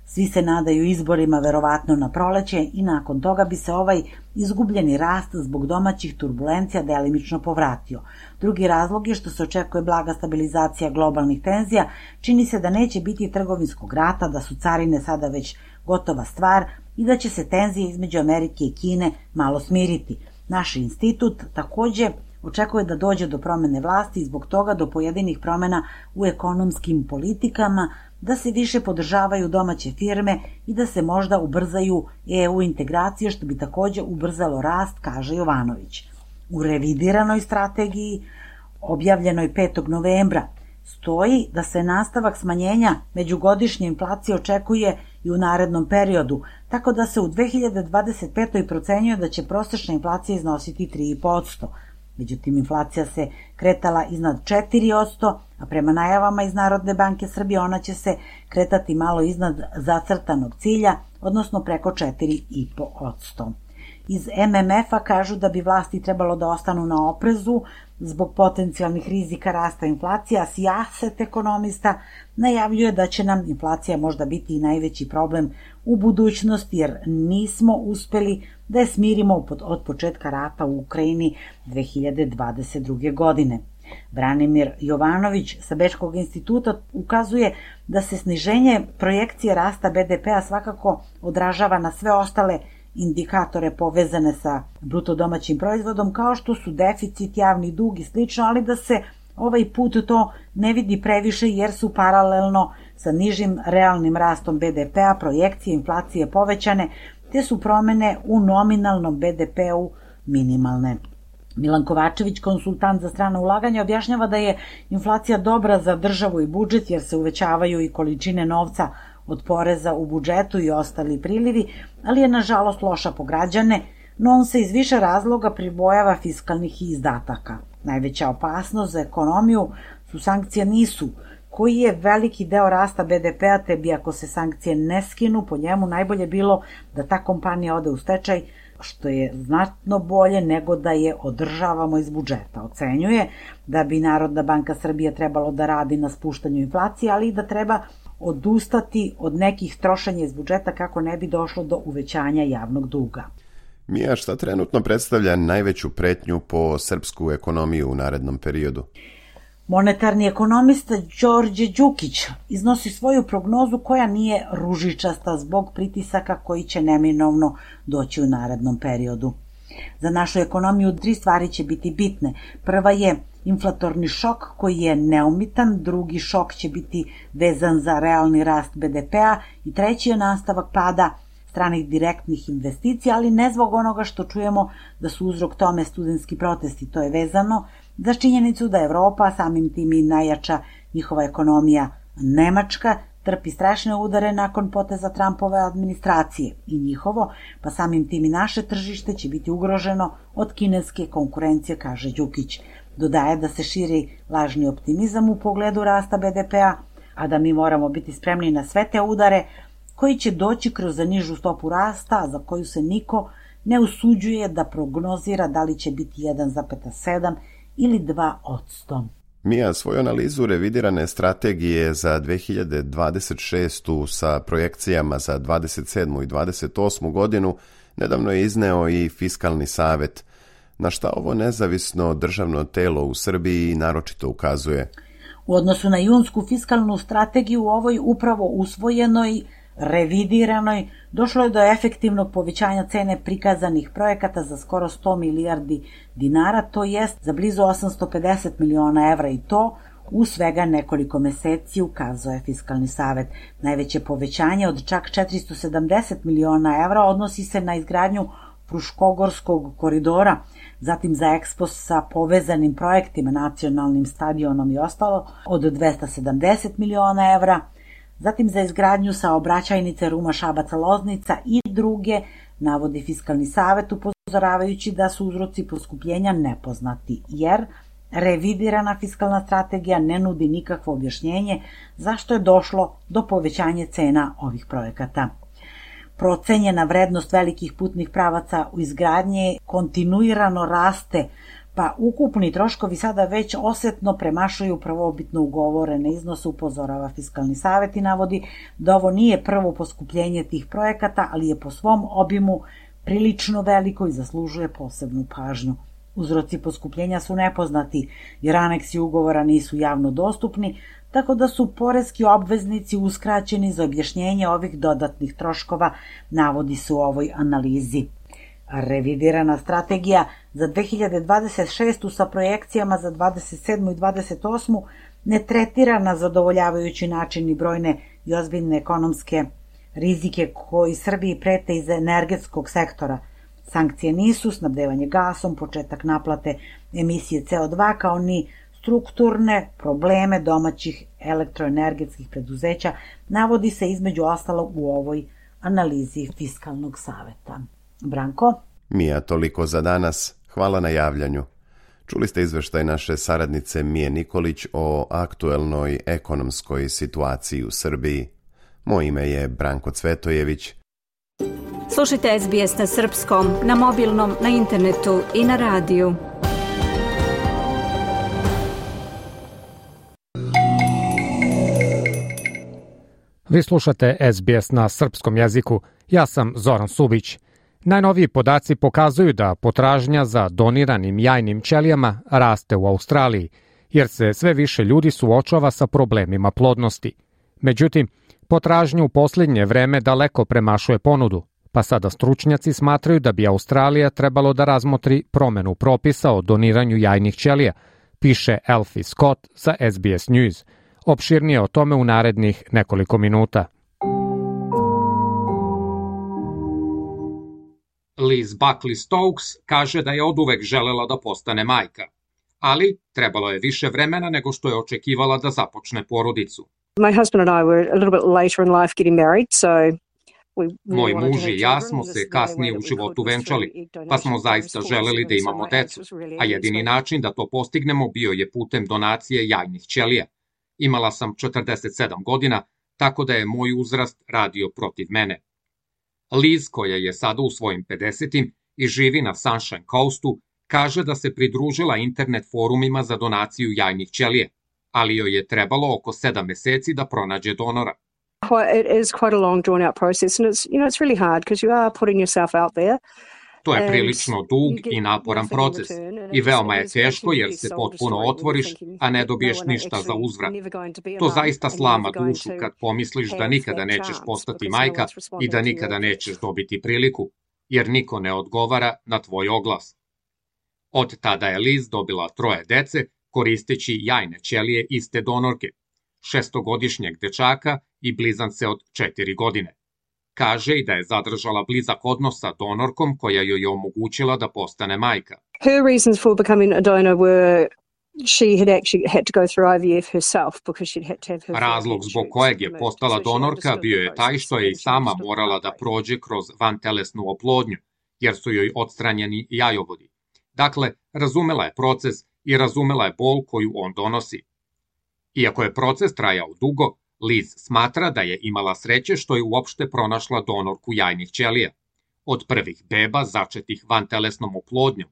Svi se nadaju izborima verovatno na proleće i nakon toga bi se ovaj izgubljeni rast zbog domaćih turbulencija delimično povratio. Drugi razlog je što se očekuje blaga stabilizacija globalnih tenzija, čini se da neće biti trgovinskog rata, da su carine sada već gotova stvar i da će se tenzije između Amerike i Kine malo smiriti. Naš institut takođe očekuje da dođe do promene vlasti i zbog toga do pojedinih promena u ekonomskim politikama, da se više podržavaju domaće firme i da se možda ubrzaju EU integracije, što bi takođe ubrzalo rast, kaže Jovanović. U revidiranoj strategiji, objavljenoj 5. novembra, stoji da se nastavak smanjenja međugodišnje inflacije očekuje i u narednom periodu, tako da se u 2025. procenjuje da će prosečna inflacija iznositi 3,5%. Međutim, inflacija se kretala iznad 4%, a prema najavama iz Narodne banke Srbije ona će se kretati malo iznad zacrtanog cilja, odnosno preko 4,5%. Iz MMF-a kažu da bi vlasti trebalo da ostanu na oprezu zbog potencijalnih rizika rasta inflacije, a sijaset ekonomista najavljuje da će nam inflacija možda biti i najveći problem u budućnosti, jer nismo uspeli da je smirimo od početka rata u Ukrajini 2022. godine. Branimir Jovanović sa Bečkog instituta ukazuje da se sniženje projekcije rasta BDP-a svakako odražava na sve ostale indikatore povezane sa bruto domaćim proizvodom, kao što su deficit, javni dug i slično, ali da se ovaj put to ne vidi previše jer su paralelno sa nižim realnim rastom BDP-a projekcije inflacije povećane, te su promene u nominalnom BDP-u minimalne. Milan Kovačević, konsultant za strana ulaganja, objašnjava da je inflacija dobra za državu i budžet jer se uvećavaju i količine novca od poreza u budžetu i ostali prilivi, ali je nažalost loša po građane, no on se iz više razloga pribojava fiskalnih izdataka. Najveća opasnost za ekonomiju su sankcije NIS-u, koji je veliki deo rasta BDP-a, te bi ako se sankcije ne skinu, po njemu najbolje bilo da ta kompanija ode u stečaj, što je znatno bolje nego da je održavamo iz budžeta. Ocenjuje da bi Narodna banka Srbije trebalo da radi na spuštanju inflacije, ali i da treba odustati od nekih trošenja iz budžeta kako ne bi došlo do uvećanja javnog duga. Mija, šta trenutno predstavlja najveću pretnju po srpsku ekonomiju u narednom periodu? Monetarni ekonomista Đorđe Đukić iznosi svoju prognozu koja nije ružičasta zbog pritisaka koji će neminovno doći u narednom periodu. Za našu ekonomiju 3 stvari će biti bitne. Prva je inflatorni šok koji je neumitan, drugi šok će biti vezan za realni rast BDP-a i treći je nastavak pada stranih direktnih investicija, ali ne zbog onoga što čujemo da su uzrok tome studentski protesti. To je vezano za činjenicu da Evropa, samim tim i najjača njihova ekonomija Nemačka, trpi strašne udare nakon poteza Trumpove administracije i njihovo, pa samim tim i naše tržište će biti ugroženo od kineske konkurencije, kaže Đukić. Dodaje da se širi lažni optimizam u pogledu rasta BDP-a, a da mi moramo biti spremni na sve te udare koji će doći kroz nižu stopu rasta, za koju se niko ne usuđuje da prognozira da li će biti 1,7 ili 2%. Mija, svoju analizu revidirane strategije za 2026. sa projekcijama za 27. i 28. godinu nedavno je izneo i Fiskalni savet. Na šta ovo nezavisno državno telo u Srbiji naročito ukazuje? U odnosu na junsku fiskalnu strategiju u ovoj upravo usvojenoj, revidiranoj, došlo je do efektivnog povećanja cene prikazanih projekata za skoro 100 milijardi dinara, to jest za blizu 850 miliona evra i to u svega nekoliko meseci, ukazuje Fiskalni savet. Najveće povećanje od čak 470 miliona evra odnosi se na izgradnju Fruškogorskog koridora, zatim za EKSPO sa povezanim projektima, nacionalnim stadionom i ostalo od 270 miliona evra, zatim za izgradnju saobraćajnice Ruma-Šabac-Loznica i druge, navodi Fiskalni savet, upozoravajući da su uzroci poskupljenja nepoznati, jer revidirana fiskalna strategija ne nudi nikakvo objašnjenje zašto je došlo do povećanja cena ovih projekata. Procenjena vrednost velikih putnih pravaca u izgradnji kontinuirano raste, pa ukupni troškovi sada već osetno premašuju prvobitno ugovorene iznose, upozorava Fiskalni savet i navodi da ovo nije prvo poskupljenje tih projekata, ali je po svom obimu prilično veliko i zaslužuje posebnu pažnju. Uzroci poskupljenja su nepoznati, jer aneksi ugovora nisu javno dostupni, tako da su poreski obveznici uskraćeni za objašnjenje ovih dodatnih troškova, navodi se u ovoj analizi. Revidirana strategija za 2026. sa projekcijama za 27. i 28. ne tretira na zadovoljavajući način i brojne i ozbiljne ekonomske rizike koji Srbiji prete iz energetskog sektora. Sankcije nisu snabdevanje gasom, početak naplate emisije CO2, kao ni strukturne probleme domaćih elektroenergetskih preduzeća, navodi se između ostalog u ovoj analizi Fiskalnog saveta. Branko? Mija, toliko za danas. Hvala na javljanju. Čuli ste izveštaj naše saradnice Mije Nikolić o aktuelnoj ekonomskoj situaciji u Srbiji. Moje ime je Branko Cvetojević. Slušajte SBS na srpskom, na mobilnom, na internetu i na radiju. Vi slušate SBS na srpskom jeziku. Ja sam Zoran Subić. Najnoviji podaci pokazuju da potražnja za doniranim jajnim ćelijama raste u Australiji, jer se sve više ljudi suočava sa problemima plodnosti. Međutim, potražnja u posljednje vreme daleko premašuje ponudu, pa sada stručnjaci smatraju da bi Australija trebalo da razmotri promenu propisa o doniranju jajnih ćelija, piše Elfie Scott za SBS News. Opširnije o tome u narednih nekoliko minuta. Liz Buckley Stokes kaže da je oduvek želela da postane majka, ali trebalo je više vremena nego što je očekivala da započne porodicu. My husband and I were a little bit later in life getting married, so Moj muž i ja smo se kasnije u životu venčali, pa smo zaista želeli da imamo decu, a jedini način da to postignemo bio je putem donacije jajnih ćelija. Imala sam 47 godina, tako da je moj uzrast radio protiv mene. Liz, koja je sada u svojim 50-im i živi na Sunshine Coastu, kaže da se pridružila internet forumima za donaciju jajnih ćelija, ali joj je trebalo oko 7 meseci da pronađe donora. It is quite a long drawn out process, and it's really hard because you are putting yourself out there. To je prilično dug i naporan proces i veoma je teško jer se potpuno otvoriš, a ne dobiješ ništa za uzvrat. To zaista slama dušu kad pomisliš da nikada nećeš postati majka i da nikada nećeš dobiti priliku, jer niko ne odgovara na tvoj oglas. Od tada je Liz dobila 3 dece koristeći jajne ćelije iste donorke, 6-godišnjeg dečaka i blizance od 4 godine. Kaže i da je zadržala blizak odnos sa donorkom koja joj je omogućila da postane majka. Her reasons for becoming a donor were she had actually had to go through IVF herself because she'd had to have her. Razlog zbog kojeg je postala donorka bio je taj što je i sama morala da prođe kroz vantelesnu oplodnju, jer su joj odstranjeni jajovodi. Dakle, razumela je proces i razumela je bol koju on donosi. Iako je proces trajao dugo, Liz smatra da je imala sreće što je uopšte pronašla donorku jajnih ćelija. Od prvih beba začetih vantelesnom oplodnjom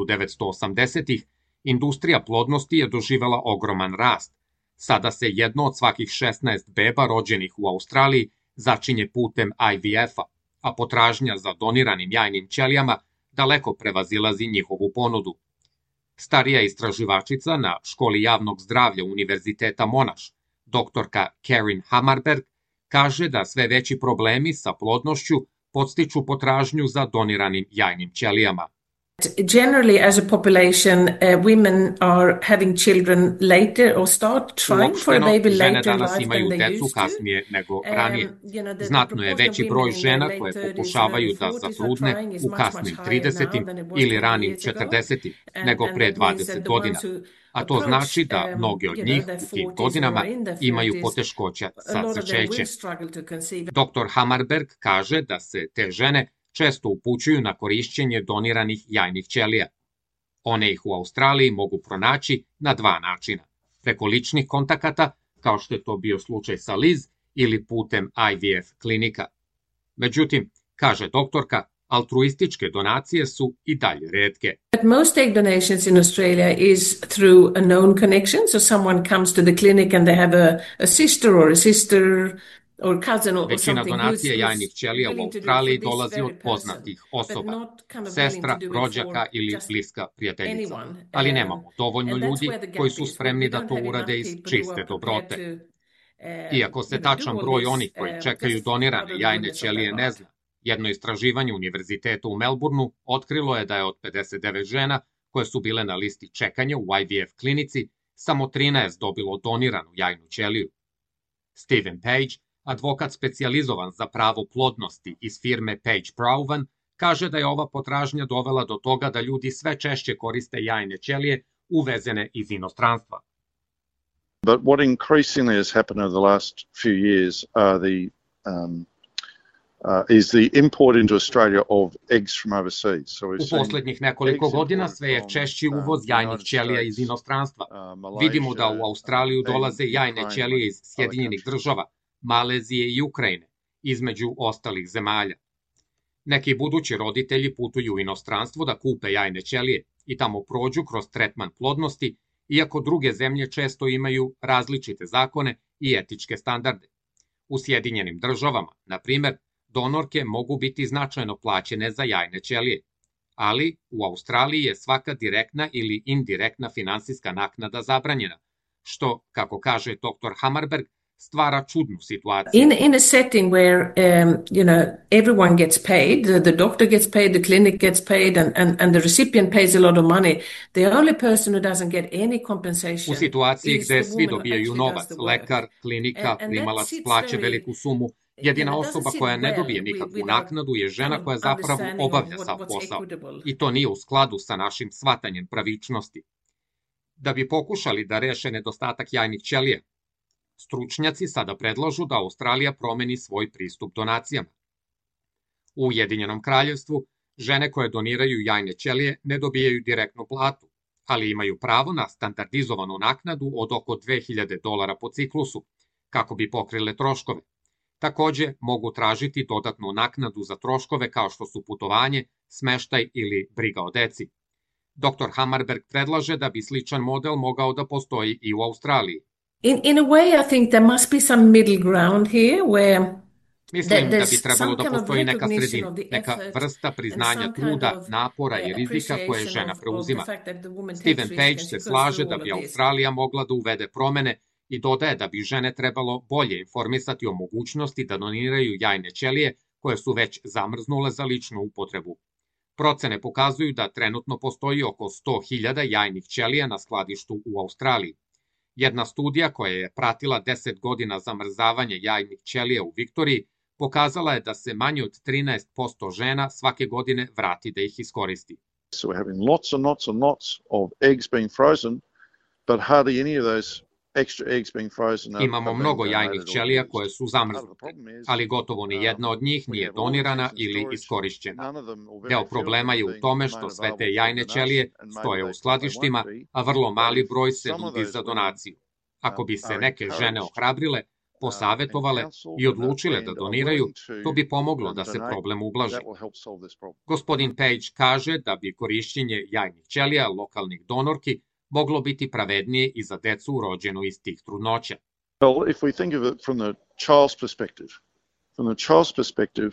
1980-ih, industrija plodnosti je doživela ogroman rast. Sada se jedno od svakih 16 beba rođenih u Australiji začinje putem IVF-a, a potražnja za doniranim jajnim ćelijama daleko prevazilazi njihovu ponudu. Starija istraživačica na Školi javnog zdravlja Univerziteta Monash, doktorka Karen Hammarberg, kaže da sve veći problemi sa plodnošću podstiču potražnju za doniranim jajnim ćelijama. Generally, as a population, women are having children later or start trying for a baby later in life than they used to. Žene danas imaju decu kasnije nego ranije. Znatno je veći broj žena koje pokušavaju da zatrudne u kasnim 30. ili ranim 40. nego pre 20 godina. A to znači da mnogi od njih u tim godinama imaju poteškoća sa začećem. Dr. Hammarberg kaže da se te žene često upućuju na korišćenje doniranih jajnih ćelija. One ih u Australiji mogu pronaći na 2 načina. Preko ličnih kontakata, kao što je to bio slučaj sa Liz, ili putem IVF klinika. Međutim, kaže doktorka, Altruističke donacije su i dalje retke. But most egg donations in Australia is through a known connection, so someone comes to the clinic and they have a sister or a sister or cousin or Većina something. donacija jajnih ćelija u Australiji dolazi od poznatih osoba, sestra, rođaka ili bliska prijateljica. Ali nemamo dovoljno ljudi koji su spremni da to urade iz čiste dobrote. Iako se tačan broj onih koji čekaju donirane jajne ćelije ne zna, jedno istraživanje Univerziteta u Melbourneu otkrilo je da je od 59 žena koje su bile na listi čekanja u IVF klinici, samo 13 dobilo doniranu jajnu ćeliju. Stephen Page, advokat specijalizovan za pravo plodnosti iz firme Page Provan, kaže da je ova potražnja dovela do toga da ljudi sve češće koriste jajne ćelije uvezene iz inostranstva. But what increasingly has happened over the last few years are is the import into Australia of eggs from overseas. U poslednjih nekoliko godina sve je češći uvoz jajnih ćelija iz inostranstva. Vidimo da u Australiju dolaze jajne ćelije iz Sjedinjenih država, Malezije i Ukrajine, između ostalih zemalja. Neki budući roditelji putuju u inostranstvo da kupe jajne ćelije i tamo prođu kroz tretman plodnosti, iako druge zemlje često imaju različite zakone i etičke standarde. U Sjedinjenim državama, na primer, donorke mogu biti značajno plaćene za jajne ćelije, ali u Australiji je svaka direktna ili indirektna finansijska naknada zabranjena, što, kako kaže dr. Hammarberg, stvara čudnu situaciju. In a setting where everyone gets paid, the doctor gets paid, the clinic gets paid, and the recipient pays a lot of money, the only person who doesn't get any compensation. U situaciji gde svi dobijaju novac, lekar, klinika, primalac plaće veliku sumu, jedina osoba koja ne dobije nikakvu naknadu je žena koja zapravo obavlja sav posao. I to nije u skladu sa našim shvatanjem pravičnosti. Da bi pokušali da reše nedostatak jajnih ćelija, stručnjaci sada predlažu da Australija promeni svoj pristup donacijama. U Ujedinjenom kraljevstvu, žene koje doniraju jajne ćelije ne dobijaju direktnu platu, ali imaju pravo na standardizovanu naknadu od oko $2000 po ciklusu, kako bi pokrile troškove. Takođe, mogu tražiti dodatnu naknadu za troškove kao što su putovanje, smeštaj ili briga o deci. Dr. Hammarberg predlaže da bi sličan model mogao da postoji i u Australiji. In a way, I think there must be some middle ground here where Mislim da bi trebalo da postoji neka sredina, neka vrsta priznanja truda, napora i rizika koje žena preuzima. Stephen Page se slaže da bi Australija mogla da uvede promene i dodaje da bi žene trebalo bolje informisati o mogućnosti da doniraju jajne ćelije koje su već zamrznule za ličnu upotrebu. Procene pokazuju da trenutno postoji oko 100.000 jajnih ćelija na skladištu u Australiji. Jedna studija koja je pratila 10 godina zamrzavanja jajnih ćelija u Viktoriji pokazala je da se manje od 13% žena svake godine vrati da ih iskoristi. So we're having lots and lots and lots of eggs being frozen, but hardly any of those extra eggs being frozen. Imamo mnogo jajnih ćelija koje su zamrznute, ali gotovo ni jedna od njih nije donirana ili iskorišćena. Deo problema je u tome što sve te jajne ćelije stoje u skladištima, a vrlo mali broj se nudi za donaciju. Ako bi se neke žene ohrabrile, posavetovale i odlučile da doniraju, to bi pomoglo da se problem ublaži. Gospodin Page kaže da bi korišćenje jajnih ćelija lokalnih donorki moglo biti pravednije i za decu rođenu iz tih trudnoća. Well, if we think of it from the child's perspective,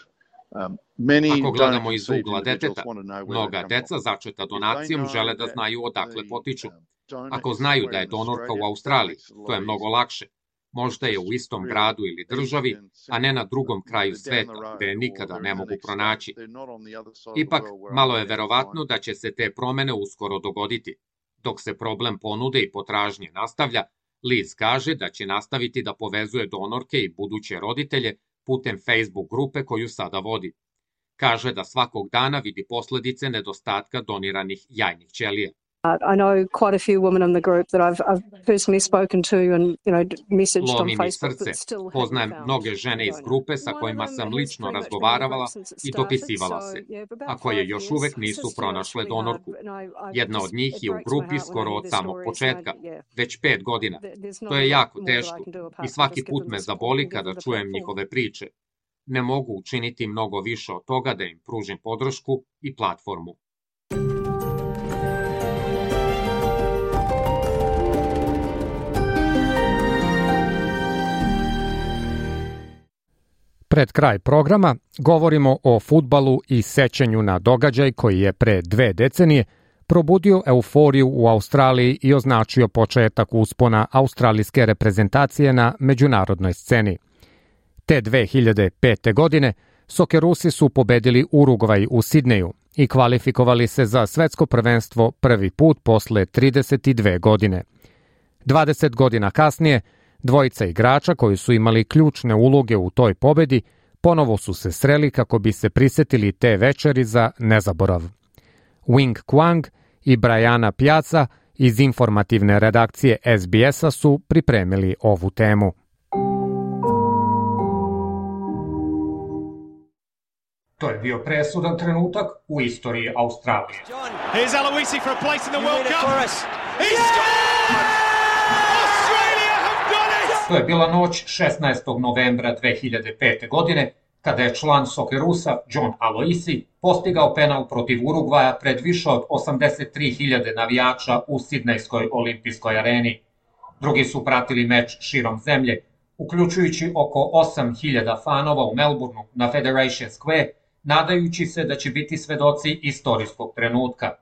Ako gledamo iz ugla deteta, mnoga deca začeta donacijom žele da znaju odakle potiču. Ako znaju da je donorka u Australiji, to je mnogo lakše. Možda je u istom gradu ili državi, a ne na drugom kraju sveta, gde je nikada ne mogu pronaći. Ipak, malo je verovatno da će se te promene uskoro dogoditi. Dok se problem ponude i potražnje nastavlja, Liz kaže da će nastaviti da povezuje donorke i buduće roditelje putem Facebook grupe koju sada vodi. Kaže da svakog dana vidi posledice nedostatka doniranih jajnih ćelija. I know quite a few women in the group that I've personally spoken to and messaged on Facebook. Lomi mi srce. Poznajem mnoge žene iz grupe sa kojima sam lično razgovaravala i dopisivala se, a koje još uvek nisu pronašle donorku. Jedna od njih je u grupi skoro od samog početka, već 5 godina. To je jako teško i svaki put me zaboli kada čujem njihove priče. ne mogu učiniti mnogo više od toga da im pružim podršku i platformu. Pred kraj programa govorimo o fudbalu i sećanju na događaj koji je pre 2 decenije probudio euforiju u Australiji i označio početak uspona australijske reprezentacije na međunarodnoj sceni. Te 2005. godine Sokerusi su pobedili Urugvaj u Sidneju i kvalifikovali se za svetsko prvenstvo prvi put posle 32 godine. 20 godina kasnije, dvojica igrača koji su imali ključne uloge u toj pobedi ponovo su se sreli kako bi se prisetili te večeri za nezaborav. Wing Kwang i Briana Piazza iz informativne redakcije SBS-a su pripremili ovu temu. To je bio presudan trenutak u istoriji Australije. Here's Aloisi for a place in the World Cup. He's scored! Australia have done it! To je bila noć 16. novembra 2005. godine, kada je član Sokerusa John Aloisi postigao penal protiv Urugvaja pred više od 83.000 navijača u Sidnejskoj olimpijskoj areni. Drugi su pratili meč širom zemlje, uključujući oko 8.000 fanova u Melbourneu na Federation Square, nadajući se da će biti svedoci istorijskog trenutka.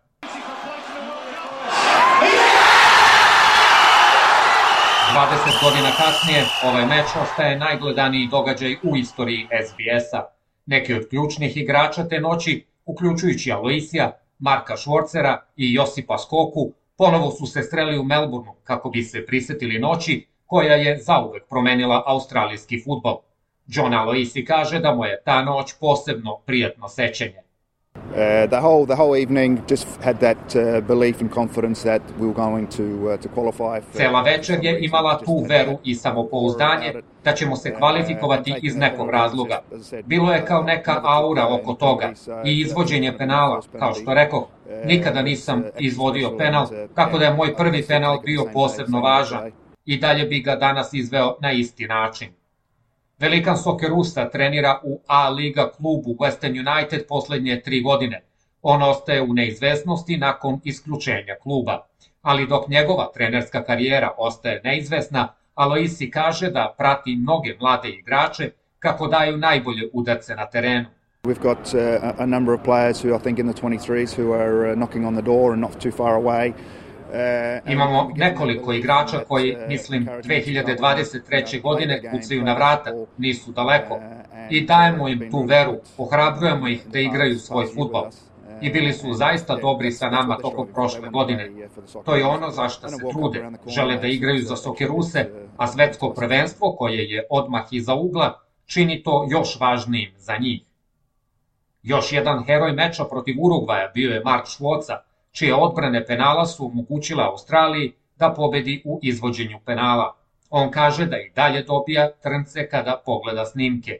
Dvadeset godina kasnije, ovaj meč ostaje najgledaniji događaj u istoriji SBS-a. Neki od ključnih igrača te noći, uključujući Aloisija, Marka Schwarzera i Josipa Skoku, ponovo su se sreli u Melbourneu kako bi se prisetili noći koja je zauvek promenila australijski fudbal. John Aloisi kaže da mu je ta noć posebno prijatno sećanje. The whole evening just had that belief and confidence that we were going to qualify. Cela večer je imala tu veru i samopouzdanje da ćemo se kvalifikovati iz nekog razloga. Bilo je kao neka aura oko toga i izvođenje penala, kao što rekoh, nikada nisam izvodio penal, tako da je moj prvi penal bio posebno važan i dalje bi ga danas izveo na isti način. Velikan Sokerusa trenira u A-liga klubu Western United poslednje 3 godine. On ostaje u neizvesnosti nakon isključenja kluba. Ali dok njegova trenerska karijera ostaje neizvesna, Aloisi kaže da prati mnoge mlade igrače kako daju najbolje udarce na terenu. We've got a number of players who I think in the 23s who are knocking on the door and not too far away. Imamo nekoliko igrača koji, mislim, 2023. godine kucaju na vrata, nisu daleko. I dajemo im tu veru, ohrabrujemo ih da igraju svoj fudbal. I bili su zaista dobri sa nama tokom prošle godine. To je ono za šta se trude. Žele da igraju za Sokeruse, a svetsko prvenstvo, koje je odmah iza ugla, čini to još važnijim za njih. Još jedan heroj meča protiv Urugvaja bio je Mark Schwarzer, čije odbrane penala su omogućile Australiji da pobedi u izvođenju penala. On kaže da i dalje dobija trnce kada pogleda snimke.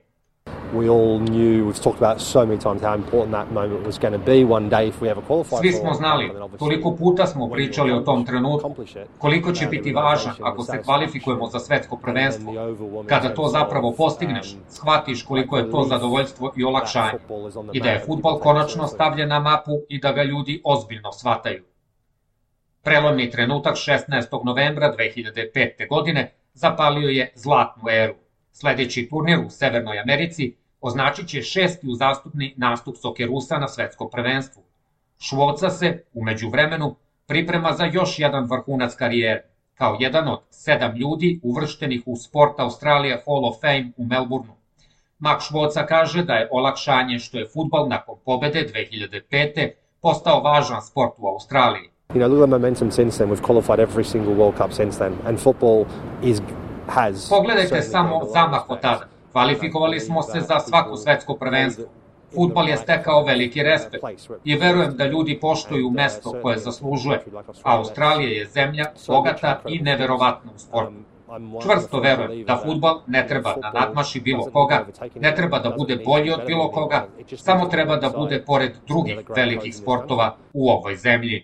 Svi smo znali, toliko puta smo pričali o tom trenutku, koliko će biti važan ako se kvalifikujemo za svetsko prvenstvo. Kada to zapravo postigneš, shvatiš koliko je to zadovoljstvo i olakšanje. I da je fudbal konačno stavljen na mapu i da ga ljudi ozbiljno shvataju. Prelomni trenutak 16. novembra 2005. godine zapalio je zlatnu eru. Sledeći turnir u Severnoj Americi označit će 6. uzastopni nastup Sokerusa na svetskom prvenstvu. Schwarzer se, u međuvremenu, priprema za još jedan vrhunac karijere, kao jedan od 7 ljudi uvrštenih u Sport Australia Hall of Fame u Melbourneu. Mark Schwarzer kaže da je olakšanje što je fudbal nakon pobede 2005. postao važan sport u Australiji. You know, look at the momentum since then. We've qualified every single World Cup since then, and football has. Pogledajte samo zamah od tada. Kvalifikovali smo se za svako svetsko prvenstvo. Fudbal je stekao veliki respekt i verujem da ljudi poštuju mesto koje zaslužuje. Australija je zemlja bogata i neverovatna u sportu. Čvrsto verujem da fudbal ne treba da nadmaši bilo koga, ne treba da bude bolji od bilo koga, samo treba da bude pored drugih velikih sportova u ovoj zemlji.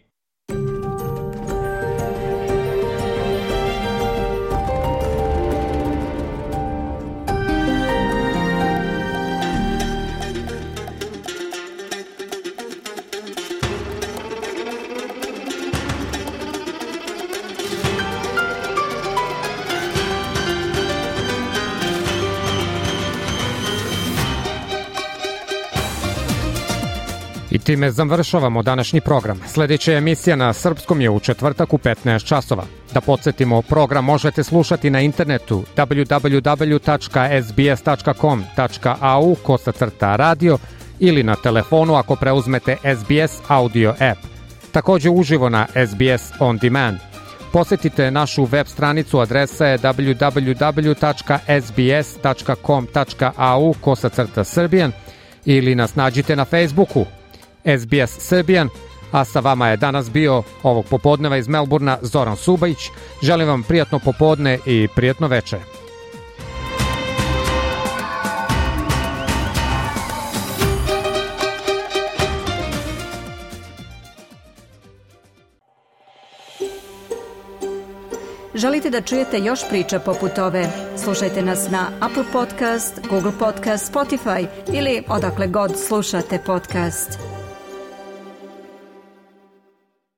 I time završavamo današnji program. Sljedeća emisija na srpskom je u četvrtak u 15 časova. Da podsjetimo, program možete slušati na internetu www.sbs.com.au/radio ili na telefonu ako preuzmete SBS audio app. Također uživo na SBS On Demand. Posjetite našu web stranicu, adresa je www.sbs.com.au/Serbian ili nas nađite na Facebooku SBS Serbian, a sa vama je danas bio ovog popodneva iz Melburna Zoran Subajić. Želim vam prijatno popodne i prijatno večer. Želite da čujete još priča poput ove? Slušajte nas na Apple Podcast, Google Podcast, Spotify ili odakle god slušate podcast.